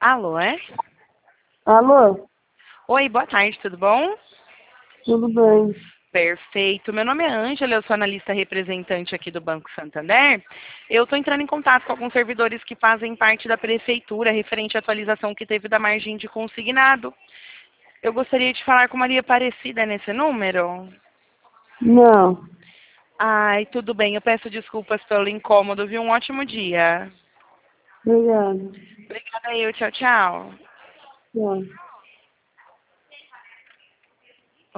Alô, é? Alô? Oi, boa tarde, tudo bom? Tudo bem? Perfeito. Meu nome é Ângela, eu sou analista representante aqui do Banco Santander. Eu estou entrando em contato com alguns servidores que fazem parte da prefeitura referente à atualização que teve da margem de consignado. Eu gostaria de falar com Maria Aparecida nesse número. Não. Ai, tudo bem, eu peço desculpas pelo incômodo, viu? Um ótimo dia. Obrigada. Obrigada eu, tchau, tchau. Tchau.